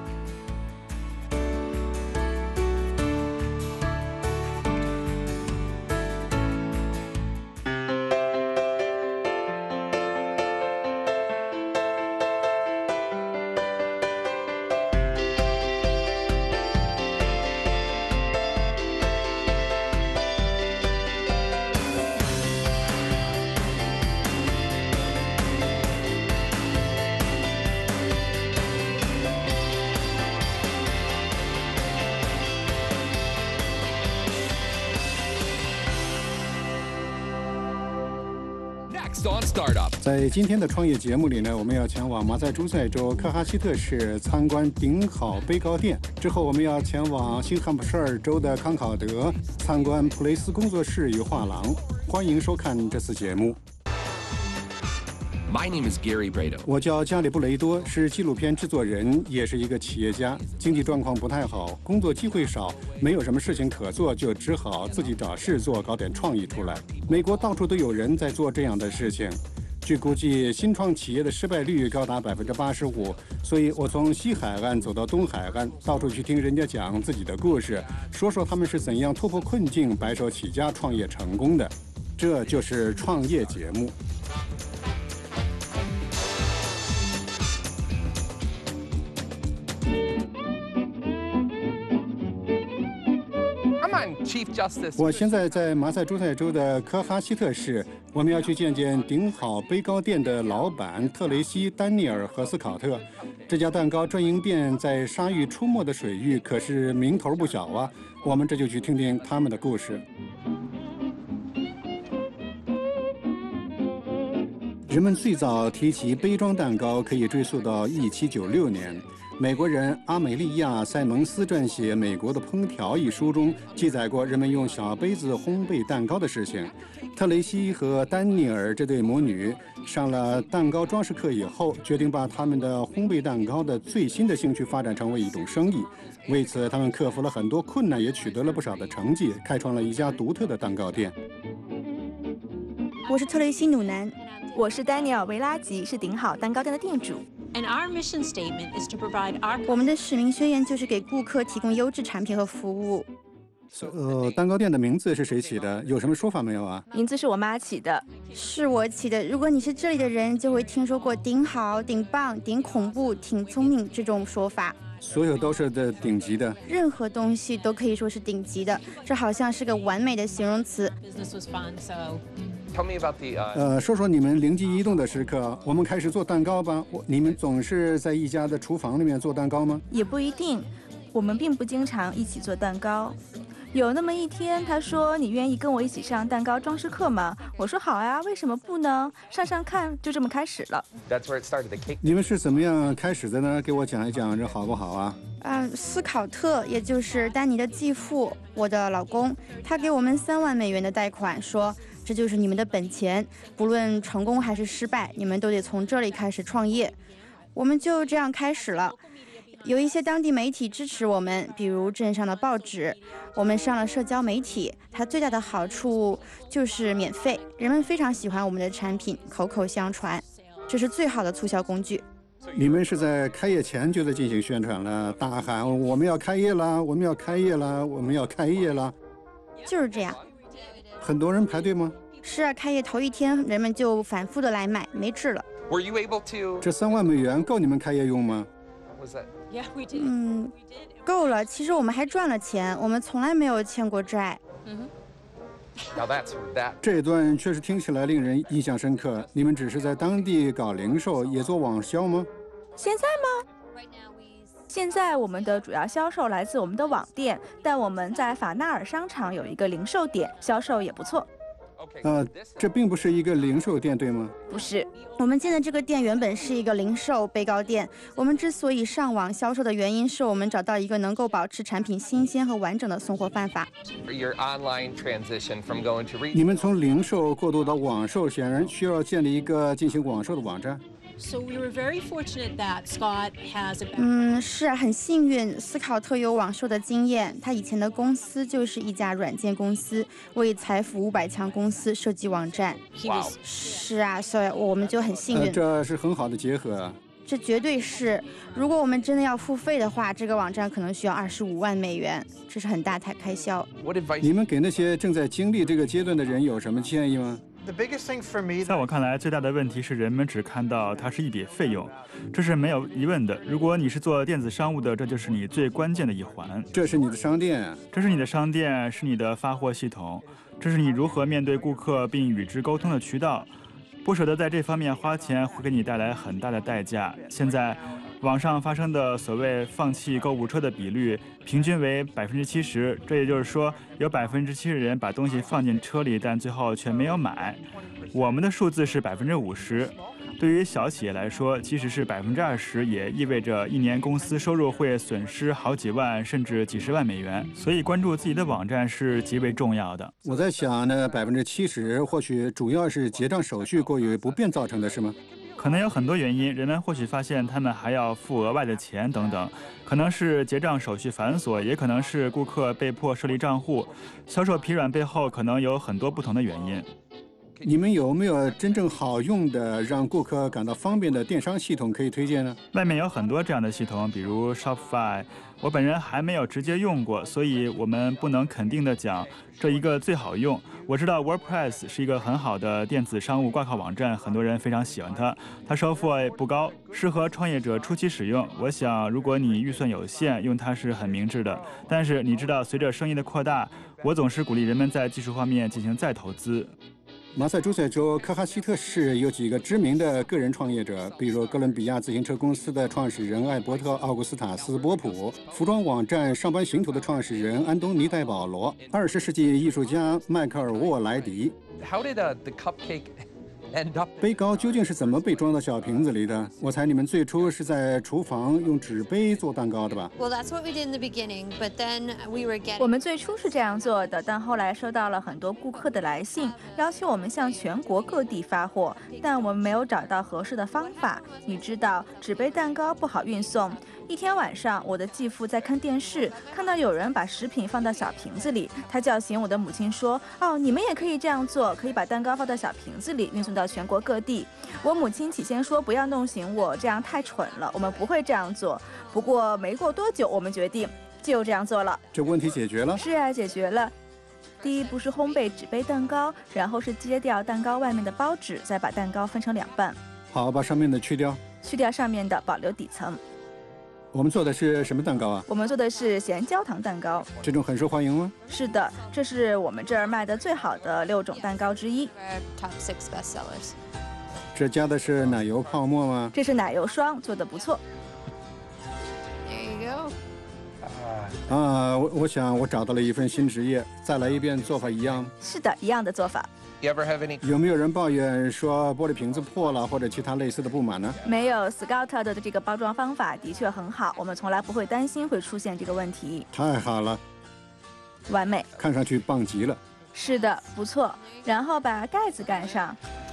Next on Startup， 在今天的创业节目里呢，我们要前往马萨诸塞州科哈希特市参观顶好杯糕店，之后我们要前往新罕布什尔州的康考德参观普雷斯工作室与画廊。欢迎收看这次节目。 My name is Gary Brado。 我叫加里布雷多，是纪录片制作人，也是一个企业家。经济状况不太好，工作机会少，没有什么事情可做，就只好自己找事做，搞点创意出来。美国到处都有人在做这样的事情。据估计，新创企业的失败率高达百分之八十五。所以我从西海岸走到东海岸，到处去听人家讲自己的故事，说说他们是怎样突破困境、白手起家创业成功的。这就是创业节目。我现在在马萨诸塞州的科哈希特市，我们要去见见顶好杯糕店的老板特雷西·丹尼尔和斯考特。这家蛋糕专营店在沙域出没的水域可是名头不小啊！我们这就去听听他们的故事。人们最早提起杯装蛋糕，可以追溯到一七九六年。美国人阿美利亚·塞蒙斯撰写《美国的烹调》一书中记载过人们用小杯子烘焙蛋糕的事情。特雷西和丹尼尔这对母女上了蛋糕装饰课以后，决定把他们的烘焙蛋糕的最新的兴趣发展成为一种生意。为此，他们克服了很多困难，也取得了不少的成绩，开创了一家独特的蛋糕店。 我是特雷西·努南，我是丹尼尔·维拉吉，是顶好蛋糕店的店主。 And our mission statement is to provide our 我们的使命宣言就是给顾客提供优质产品和服务。 呃，蛋糕店的名字是谁起的？有什么说法没有啊？ 名字是我妈起的，是我起的。如果你是这里的人，就会听说过顶好、顶棒、顶恐怖、挺聪明这种说法。 所有都是的顶级的， 任何东西都可以说是顶级的，这好像是个完美的形容词。 business was fun, so Tell me about the, uh... 呃，说说你们灵机一动的时刻。我们开始做蛋糕吧。我你们总是在一家的厨房里面做蛋糕吗？ 也不一定，我们并不经常一起做蛋糕。有那么一天，他说：“你愿意跟我一起上蛋糕装饰课吗？”我说：“好呀，为什么不呢？上上看。”就这么开始了。 That's where it started, the cake. 你们是怎么样开始的呢？给我讲一讲，这好不好啊？ 啊，斯考特，也就是丹尼的继父，我的老公，他给我们三万美元的贷款，说这就是你们的本钱，不论成功还是失败，你们都得从这里开始创业。我们就这样开始了。有一些当地媒体支持我们，比如镇上的报纸。我们上了社交媒体，它最大的好处就是免费，人们非常喜欢我们的产品，口口相传，这是最好的促销工具。 你们是在开业前就在进行宣传了，大喊我们要开业啦，我们要开业啦，我们要开业啦。 就是这样。 很多人排队吗？ 是啊，开业头一天人们就反复的来买，没治了。 Were you able to... 这三万美元够你们开业用吗？ Was that... yeah, we did. 嗯，够了。其实我们还赚了钱，我们从来没有欠过债。 嗯 Now that's that. 这一段确实听起来令人印象深刻。你们只是在当地搞零售，也做网销吗？ 现在吗？现在我们的主要销售来自我们的网店，但我们在法纳尔商场有一个零售点，销售也不错。 呃，这并不是一个零售店，对吗？ 不是，我们建的这个店原本是一个零售杯糕店。我们之所以上网销售的原因，是我们找到一个能够保持产品新鲜和完整的送货办法。 Your online transition from going to retail. 你们从零售过渡到网售，显然需要建立一个进行网售的网站。 So we were very fortunate that Scott has a... 嗯，是啊，很幸运，斯考特有网售的经验。他以前的公司就是一家软件公司，为财富五百强公司设计网站。 Wow. 是啊，所以我们就很幸运。 呃、这是很好的结合啊。 这绝对是。如果我们真的要付费的话，这个网站可能需要二十五万美元，这是很大台开销。 你们给那些正在经历这个阶段的人有什么建议吗？ 在我看来，最大的问题是人们只看到它是一笔费用，这是没有疑问的。如果你是做电子商务的，这就是你最关键的一环。 这是你的商店， 这是你的商店，是你的发货系统，这是你如何面对顾客并与之沟通的渠道。不舍得在这方面花钱会给你带来很大的代价。现在网上发生的所谓放弃购物车的比率平均为百分之七十，这也就是说，有百分之七十人把东西放进车里，但最后却没有买。我们的数字是百分之五十。对于小企业来说，即使是百分之二十，也意味着一年公司收入会损失好几万甚至几十万美元。所以，关注自己的网站是极为重要的。 我在想呢，百分之七十或许主要是结账手续过于不便造成的，是吗？ 可能有很多原因，人们或许发现他们还要付额外的钱等等，可能是结账手续繁琐，也可能是顾客被迫设立账户。销售疲软背后可能有很多不同的原因。 你们有没有真正好用的、让顾客感到方便的电商系统可以推荐呢？ 外面有很多这样的系统，比如 Shopify， 我本人还没有直接用过，所以我们不能肯定的讲这一个最好用。我知道 WordPress 是一个很好的电子商务挂靠网站，很多人非常喜欢它，它收费不高，适合创业者初期使用。我想，如果你预算有限，用它是很明智的。但是你知道，随着生意的扩大，我总是鼓励人们在技术方面进行再投资。 马萨诸塞州科哈希特市有几个知名的个人创业者，比如哥伦比亚自行车公司的创始人艾伯特·奥古斯塔斯·波普，服装网站上班行图的创始人安东尼·戴保罗，二十世纪艺术家迈克尔·沃莱迪。 How did uh, the cupcake end up? 杯糕究竟是怎么被装到小瓶子里的？我猜你们最初是在厨房用纸杯做蛋糕的吧？ Well, that's what we did in the beginning, but then we were getting. 我们最初是这样做的，但后来收到了很多顾客的来信，要求我们向全国各地发货，但我们没有找到合适的方法。你知道，纸杯蛋糕不好运送。一天晚上，我的继父在看电视，看到有人把食品放到小瓶子里，他叫醒我的母亲说：“哦，你们也可以这样做，可以把蛋糕放到小瓶子里，运送到全国各地。”我母亲起先说不要弄醒我，这样太蠢了，我们不会这样做。不过没过多久，我们决定就这样做了。 这问题解决了？ 是啊，解决了。第一步是烘焙纸杯蛋糕，然后是揭掉蛋糕外面的包纸，再把蛋糕分成两半。 好，把上面的去掉。 去掉上面的，保留底层。 我们做的是什么蛋糕啊？ 我们做的是咸焦糖蛋糕。 这种很受欢迎吗？ 是的，这是我们这儿卖的最好的六种蛋糕之一。 Top six best sellers. 这加的是奶油泡沫吗？ 这是奶油霜，做的不错。 There you go. 啊，我我想我找到了一份新职业，再来一遍做法一样。 是的，一样的做法。 You ever have any? 有没有人抱怨说玻璃瓶子破了或者其他类似的不满呢？ 没有 ，Scout 的这个包装方法的确很好，我们从来不会担心会出现这个问题。 太好了， 完美， 看上去棒极了。 是的，不错。然后把盖子盖上，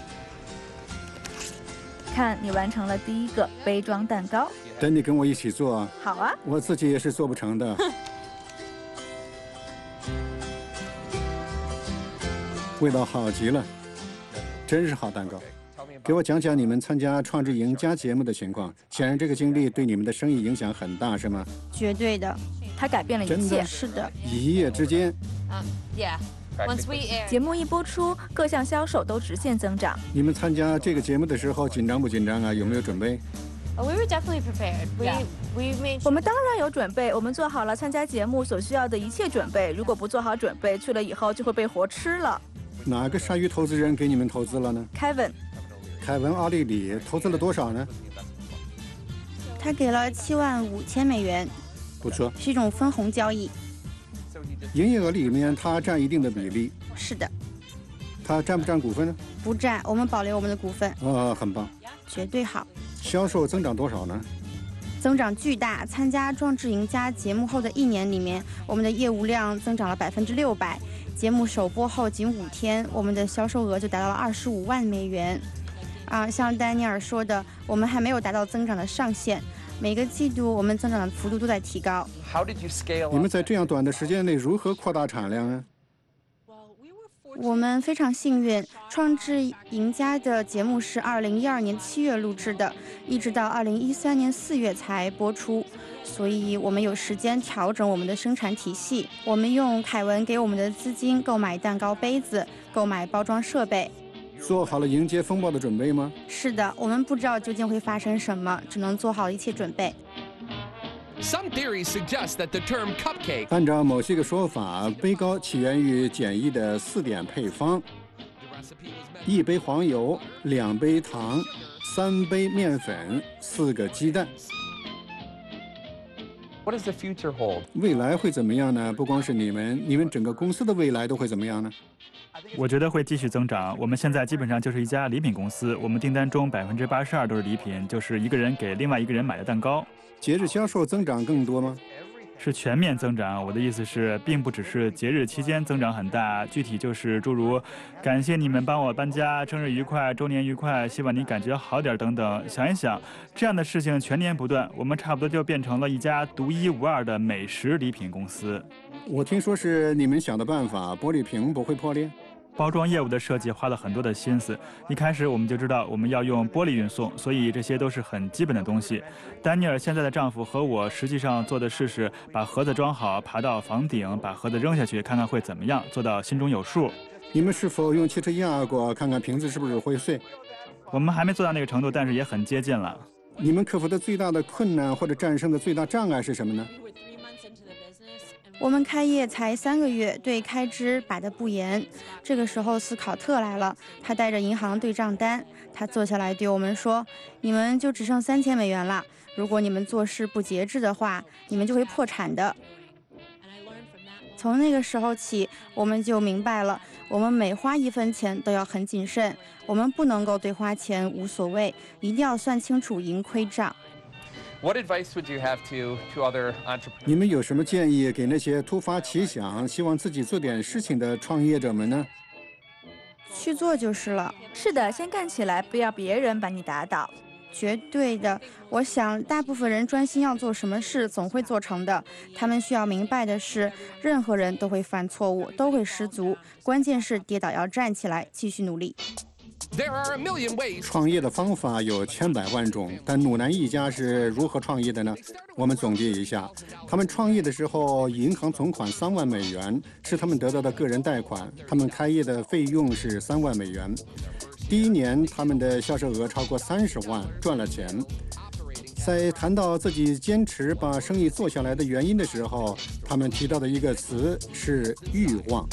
看你完成了第一个杯装蛋糕。 等你跟我一起做。 好啊。 我自己也是做不成的。味道好极了，真是好蛋糕。给我讲讲你们参加创智赢家节目的情况。显然这个经历对你们的生意影响很大，是吗？ 绝对的， 它改变了一切。 真的是的， 一夜之间。 Um, yeah. Once we air. 节目一播出，各项销售都直线增长。 你们参加这个节目的时候紧张不紧张啊？有没有准备？ We were definitely prepared. We we made. 我们当然有准备，我们做好了参加节目所需要的一切准备。如果不做好准备，去了以后就会被活吃了。 哪个鲨鱼投资人给你们投资了呢 ？Kevin。 凯文·奥利里投资了多少呢？ 他给了七万五千美元。 不错， 是一种分红交易。 营业额里面他占一定的比例。 是的。 他占不占股份呢？ 不占，我们保留我们的股份。 哦，很棒。 绝对好。 销售增长多少呢？ 增长巨大。参加壮志赢家节目后的一年里面，我们的业务量增长了百分之六百。节目首播后仅五天，我们的销售额就达到了二十五万美元。啊，像丹尼尔说的，我们还没有达到增长的上限。每个季度我们增长的幅度都在提高。 How did you scale? 你们在这样短的时间内如何扩大产量呢？ 我们非常幸运，创智赢家的节目是二零一二年七月录制的，一直到二零一三年四月才播出，所以我们有时间调整我们的生产体系。我们用凯文给我们的资金购买蛋糕杯子，购买包装设备。 做好了迎接风暴的准备吗？ 是的，我们不知道究竟会发生什么，只能做好一切准备。 Some theories suggest that the term cupcake. 按照某些个说法，杯糕起源于简易的四点配方：一杯黄油，两杯糖，三杯面粉，四个鸡蛋。 What does the future hold? 未来会怎么样呢？不光是你们，你们整个公司的未来都会怎么样呢？ 我觉得会继续增长。我们现在基本上就是一家礼品公司，我们订单中百分之八十二都是礼品，就是一个人给另外一个人买的蛋糕。 节日销售增长更多吗？ 是全面增长。我的意思是，并不只是节日期间增长很大，具体就是诸如感谢你们帮我搬家、生日愉快、周年愉快、希望你感觉好点等等。想一想，这样的事情全年不断，我们差不多就变成了一家独一无二的美食礼品公司。 我听说是你们想的办法，玻璃瓶不会破裂。 包装业务的设计花了很多的心思，一开始我们就知道我们要用玻璃运送，所以这些都是很基本的东西。丹尼尔现在的丈夫和我实际上做的事是把盒子装好，爬到房顶，把盒子扔下去，看看会怎么样，做到心中有数。 你们是否用汽车压过，看看瓶子是不是会碎？ 我们还没做到那个程度，但是也很接近了。 你们克服的最大的困难或者战胜的最大障碍是什么呢？ 我们开业才三个月，对开支把得不严。这个时候，斯考特来了，他带着银行对账单，他坐下来对我们说：“你们就只剩三千美元了。如果你们做事不节制的话，你们就会破产的。”从那个时候起，我们就明白了，我们每花一分钱都要很谨慎，我们不能够对花钱无所谓，一定要算清楚盈亏账。 What advice would you have to, to other entrepreneurs? 你们有什么建议给那些突发奇想、希望自己做点事情的创业者们呢？ 去做就是了。 是的，先干起来，不要别人把你打倒。 绝对的，我想大部分人专心要做什么事，总会做成的。他们需要明白的是，任何人都会犯错误，都会失足，关键是跌倒要站起来，继续努力。 创业的方法有千百万种，但努南一家是如何创业的呢？我们总结一下，他们创业的时候，银行存款三万美元是他们得到的个人贷款，他们开业的费用是三万美元。第一年，他们的销售额超过三十万，赚了钱。在谈到自己坚持把生意做下来的原因的时候，他们提到的一个词是欲望。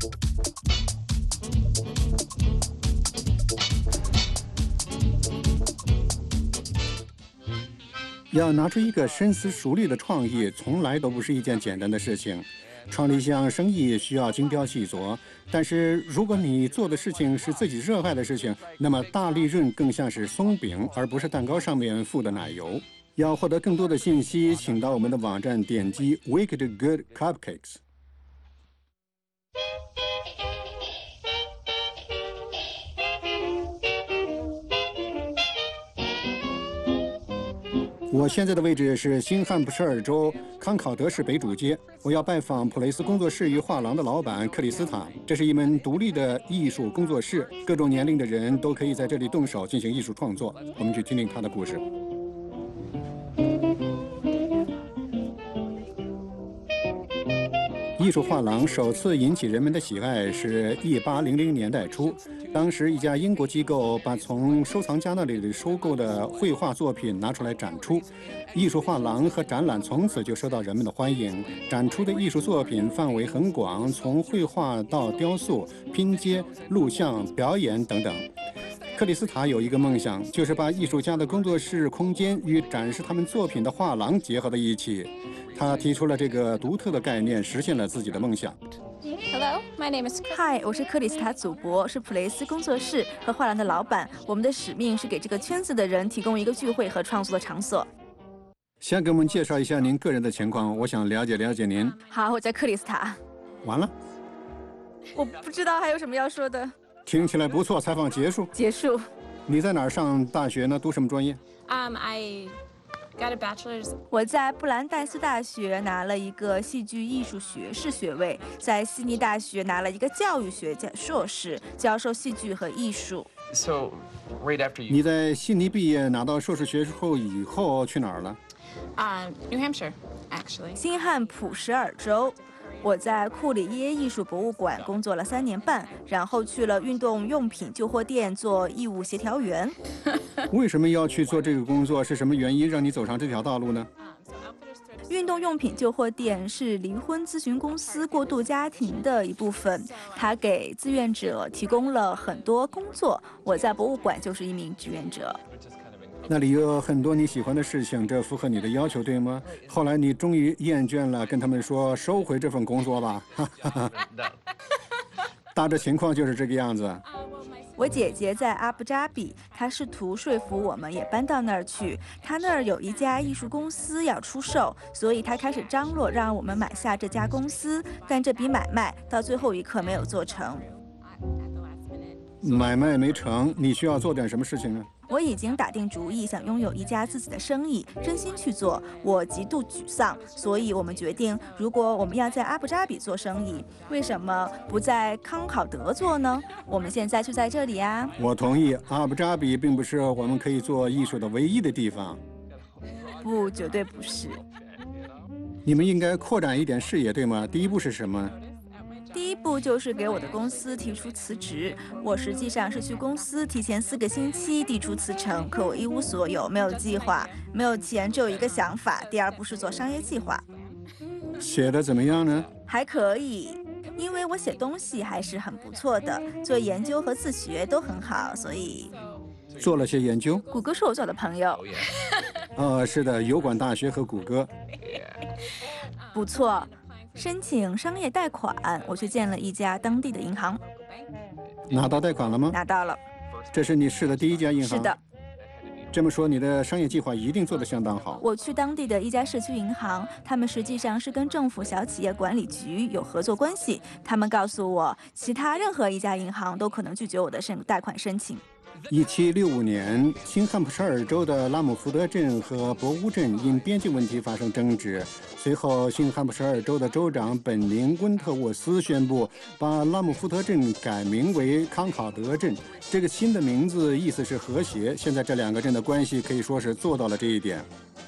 要拿出一个深思熟虑的创意，从来都不是一件简单的事情。创立一项生意需要精雕细琢，但是如果你做的事情是自己热爱的事情，那么大利润更像是松饼，而不是蛋糕上面附的奶油。要获得更多的信息，请到我们的网站点击 Wicked Good Cupcakes。我现在的位置是新罕布什尔州康考德市北主街。我要拜访普雷斯工作室与画廊的老板克里斯塔。这是一门独立的艺术工作室，各种年龄的人都可以在这里动手进行艺术创作。我们去听听他的故事。艺术画廊首次引起人们的喜爱是一八零零年代初，当时一家英国机构把从收藏家那里收购的绘画作品拿出来展出，艺术画廊和展览从此就受到人们的欢迎。展出的艺术作品范围很广，从绘画到雕塑、拼接、录像、表演等等。克里斯塔有一个梦想，就是把艺术家的工作室空间与展示他们作品的画廊结合在一起。他提出了这个独特的概念，实现了自己的梦想。 Hello, my name is. Hi， 我是克里斯塔祖博，是普雷斯工作室和画廊的老板。我们的使命是给这个圈子的人提供一个聚会和创作的场所。 先给我们介绍一下您个人的情况，我想了解了解您。 好，我叫克里斯塔。 完了？ 我不知道还有什么要说的。 听起来不错，采访结束。 结束。 你在哪儿上大学呢？读什么专业？ Um, I got a bachelor's. 我在布兰代斯大学拿了一个戏剧艺术学士学位，在悉尼大学拿了一个教育学硕士，教授戏剧和艺术。 So, right after you. 你在悉尼毕业拿到硕士学士后以后去哪儿了？ Um, New Hampshire, actually. 新罕普什尔州。我在库里耶艺术博物馆工作了三年半，然后去了运动用品旧货店做义务协调员。 为什么要去做这个工作？是什么原因让你走上这条道路呢？ 运动用品旧货店是离婚咨询公司过渡家庭的一部分，它给志愿者提供了很多工作。我在博物馆就是一名志愿者。 那里有很多你喜欢的事情，这符合你的要求，对吗？后来你终于厌倦了，跟他们说收回这份工作吧。大致情况就是这个样子。 我姐姐在阿布扎比，她试图说服我们也搬到那儿去。她那儿有一家艺术公司要出售，所以她开始张罗让我们买下这家公司。但这笔买卖到最后一刻没有做成。 买卖没成，你需要做点什么事情呢？ 我已经打定主意，想拥有一家自己的生意，真心去做。我极度沮丧，所以我们决定，如果我们要在阿布扎比做生意，为什么不在康考德做呢？我们现在就在这里啊。 我同意，阿布扎比并不是我们可以做艺术的唯一的地方。 不，绝对不是。 你们应该扩展一点视野，对吗？第一步是什么？ 第一步就是给我的公司提出辞职。我实际上是去公司提前四个星期递出辞呈，可我一无所有，没有计划，没有钱，只有一个想法。第二步是做商业计划。 写的怎么样呢？ 还可以，因为我写东西还是很不错的，做研究和自学都很好，所以做了些研究。 谷歌是我最好的朋友。 呃，是的，油管大学和谷歌。 不错。申请商业贷款，我去见了一家当地的银行。 拿到贷款了吗？ 拿到了。 这是你试的第一家银行？ 是的。 这么说，你的商业计划一定做得相当好。 我去当地的一家社区银行，他们实际上是跟政府小企业管理局有合作关系。他们告诉我，其他任何一家银行都可能拒绝我的申贷款申请。 一七六五年，新罕布什尔州的拉姆福德镇和博乌镇因边境问题发生争执。随后，新罕布什尔州的州长本宁·温特沃斯宣布，把拉姆福德镇改名为康考德镇。这个新的名字意思是和谐。现在这两个镇的关系可以说是做到了这一点。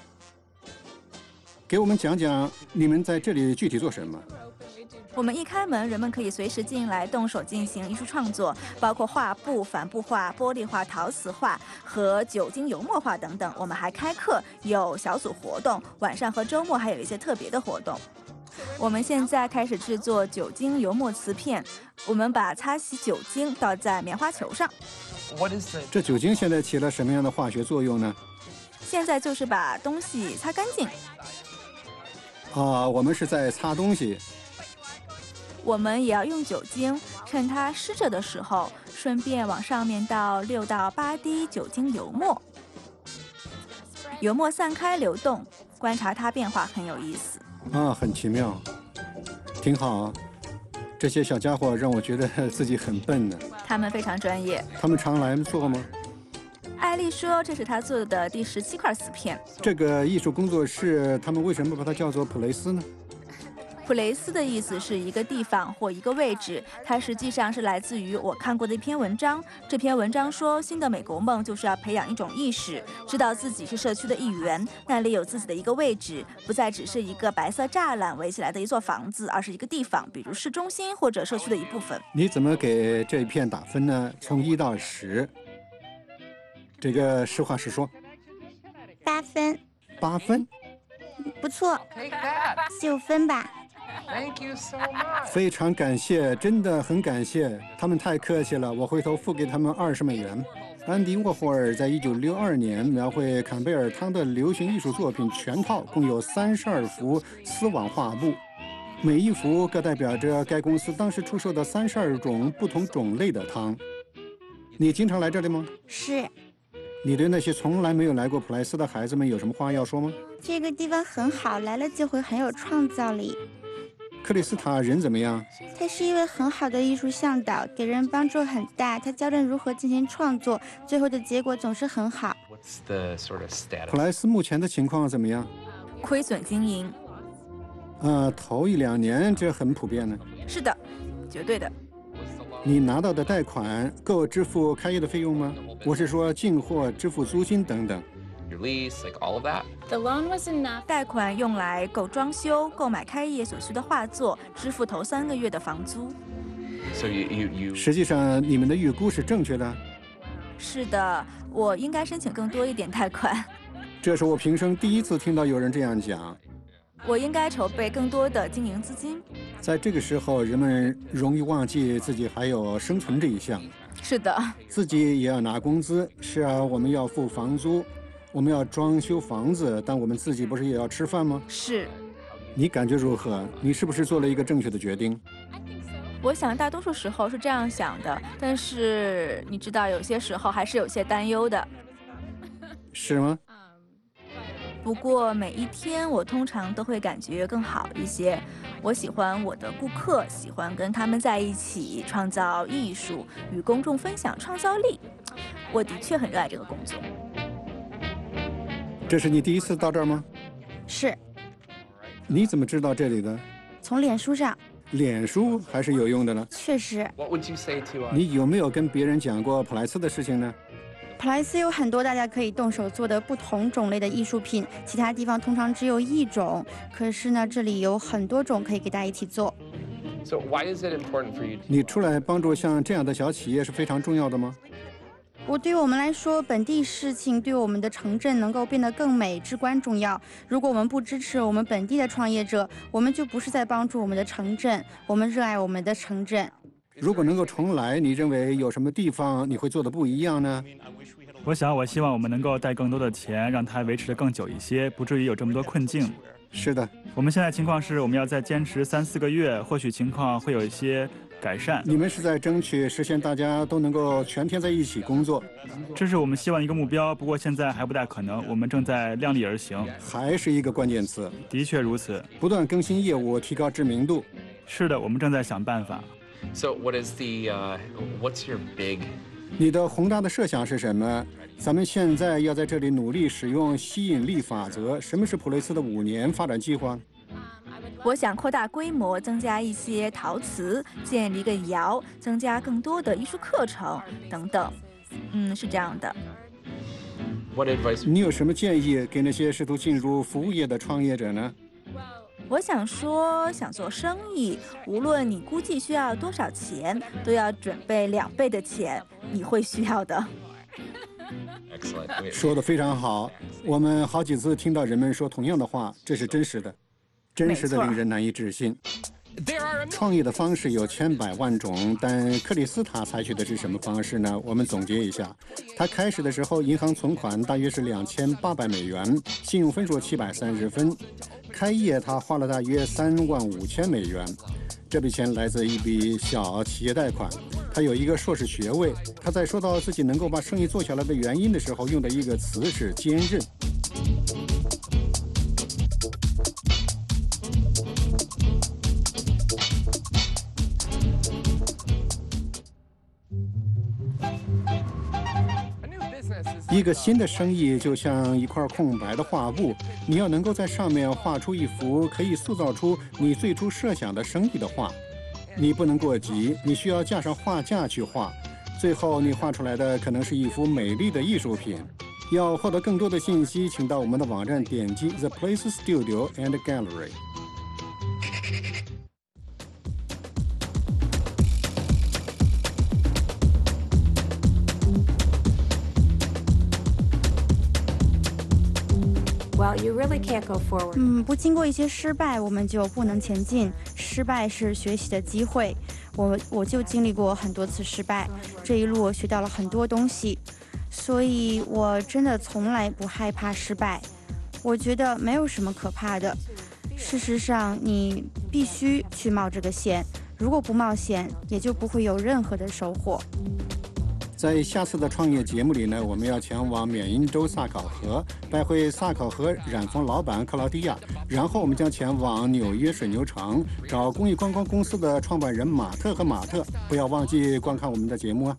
给我们讲讲你们在这里具体做什么？ 我们一开门，人们可以随时进来动手进行艺术创作，包括画布、帆布画、玻璃画、陶瓷画和酒精油墨画等等。我们还开课，有小组活动，晚上和周末还有一些特别的活动。我们现在开始制作酒精油墨瓷片，我们把擦洗酒精倒在棉花球上。 这酒精现在起了什么样的化学作用呢？ 现在就是把东西擦干净。 啊，我们是在擦东西。 我们也要用酒精，趁它湿着的时候，顺便往上面倒六到八滴酒精油墨。油墨散开流动，观察它变化很有意思。 啊，很奇妙，挺好。这些小家伙让我觉得自己很笨呢。 他们非常专业。 他们常来做吗？ 艾丽说这是她做的第十七块瓷片。 这个艺术工作室，他们为什么把它叫做普雷斯呢？ 普雷斯的意思是一个地方或一个位置，它实际上是来自于我看过的一篇文章。这篇文章说，新的美国梦就是要培养一种意识，知道自己是社区的一员，那里有自己的一个位置，不再只是一个白色栅栏围起来的一座房子，而是一个地方，比如市中心或者社区的一部分。 你怎么给这一片打分呢？从一到十，这个实话实说。 八分。 八分？ 不错，九分吧。 Thank you so much. 非常感谢，真的很感谢，他们太客气了，我回头付给他们二十美元。安迪沃霍尔在一九六二年描绘坎贝尔汤的流行艺术作品全套，共有三十二幅丝网画布，每一幅各代表着该公司当时出售的三十二种不同种类的汤。你经常来这里吗？ 是。 你对那些从来没有来过普莱斯的孩子们有什么话要说吗？ 这个地方很好，来了就会很有创造力。 克里斯塔人怎么样？ 他是一位很好的艺术向导，给人帮助很大。他教人如何进行创作，最后的结果总是很好。 普莱斯目前的情况怎么样？ 亏损经营。 呃，头一两年这很普遍呢。 是的，绝对的。 你拿到的贷款够支付开业的费用吗？我是说进货、支付租金等等。 Lease, like all of that? The loan was enough. 贷款用来购装修、购买开业所需的画作，支付头三个月的房租。 So you, you, you... 实际上，你们的预估是正确的。 是的，我应该申请更多一点贷款。 这是我平生第一次听到有人这样讲。 我应该筹备更多的经营资金。 在这个时候，人们容易忘记自己还有生存这一项。 是的， 自己也要拿工资。是啊，我们要付房租。 我们要装修房子，但我们自己不是也要吃饭吗？ 是。 你感觉如何？你是不是做了一个正确的决定？ 我想大多数时候是这样想的，但是你知道，有些时候还是有些担忧的。 是吗？ 不过每一天我通常都会感觉更好一些。我喜欢我的顾客，喜欢跟他们在一起创造艺术，与公众分享创造力。我的确很热爱这个工作。 这是你第一次到这儿吗？ 是。 你怎么知道这里的？ 从脸书上。 脸书还是有用的呢。 确实。 What would you say to us? 你有没有跟别人讲过普莱斯的事情呢？ 普莱斯有很多大家可以动手做的不同种类的艺术品，其他地方通常只有一种。可是呢，这里有很多种可以给大家一起做。 So why is it important for you? 你出来帮助像这样的小企业是非常重要的吗？ 我对于我们来说，本地事情对我们的城镇能够变得更美至关重要。如果我们不支持我们本地的创业者，我们就不是在帮助我们的城镇。我们热爱我们的城镇。 如果能够重来，你认为有什么地方你会做的不一样呢？ 我想，我希望我们能够带更多的钱，让它维持得更久一些，不至于有这么多困境。 是的， 我们现在情况是，我们要再坚持三四个月，或许情况会有一些改善。 你们是在争取实现大家都能够全天在一起工作， 这是我们希望一个目标，不过现在还不大可能，我们正在量力而行。 还是一个关键词。 的确如此， 不断更新业务，提高知名度。 是的，我们正在想办法。 So what is the, uh, what's your big? 你的宏大的设想是什么？咱们现在要在这里努力使用吸引力法则。什么是普雷斯的五年发展计划？ 我想扩大规模，增加一些陶瓷，建立一个窑，增加更多的艺术课程等等。嗯，是这样的。 What advice? 你有什么建议给那些试图进入服务业的创业者呢？ 我想说，想做生意，无论你估计需要多少钱，都要准备两倍的钱，你会需要的。 说得非常好，我们好几次听到人们说同样的话，这是真实的，真实的令人难以置信。创业的方式有千百万种，但克里斯塔采取的是什么方式呢？我们总结一下，他开始的时候，银行存款大约是两千八百美元，信用分数七百三十分。开业他花了大约三万五千美元，这笔钱来自一笔小企业贷款。他有一个硕士学位。他在说到自己能够把生意做下来的原因的时候，用的一个词是坚韧。一个新的生意就像一块空白的画布，你要能够在上面画出一幅可以塑造出你最初设想的生意的画。你不能过急，你需要架上画架去画，最后你画出来的可能是一幅美丽的艺术品。要获得更多的信息，请到我们的网站点击 The Place Studio and Gallery。 嗯，不经过一些失败，我们就不能前进。失败是学习的机会，我我就经历过很多次失败，这一路我学到了很多东西，所以我真的从来不害怕失败。我觉得没有什么可怕的。事实上，你必须去冒这个险，如果不冒险，也就不会有任何的收获。 在下次的创业节目里呢，我们要前往缅因州萨考河，拜会萨考河染坊老板克劳迪亚，然后我们将前往纽约水牛城，找公益观光公司的创办人马特和马特。不要忘记观看我们的节目啊。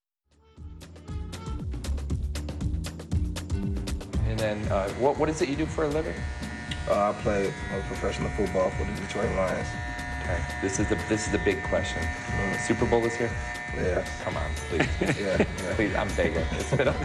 And then, uh, what what is it you do for a living? Uh, I play professional football for the Detroit Lions. Okay, this is the this is the big question. Mm. Super Bowl is here. Yeah. Come on, please. yeah, yeah. Please, I'm begging. It's been up.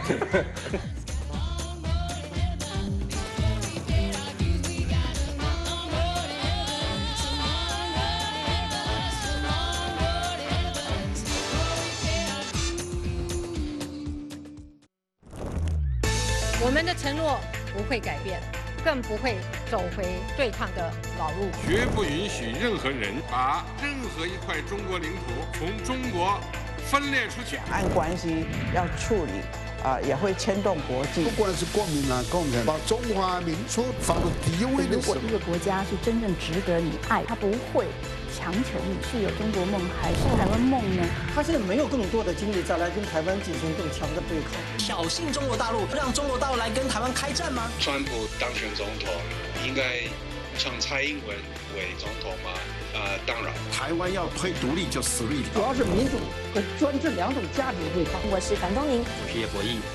我们的承诺不会改变，更不会走回对抗的老路。 绝不允许任何人把任何一块中国领土从中国分裂出去。 两岸关系要处理， 啊、呃，也会牵动国际。 不管是国民党、共产党，把中华民族放到第一位的时候， 如果一个国家是真正值得你爱，它不会强求你是有中国梦还是台湾梦呢？ 他现在没有更多的精力再来跟台湾进行更强的对抗， 挑衅中国大陆，让中国大陆来跟台湾开战吗？ 川普当选总统，应该让蔡英文为总统吗？呃，当然， 台湾要推独立就死路一条。 主要是民主和专制两种价值的对抗。 我是樊东宁， 我是叶博弈。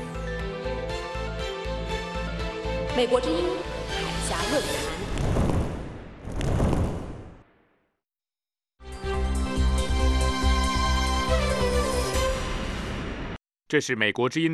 美国之音海峡论坛。 这是美国之音。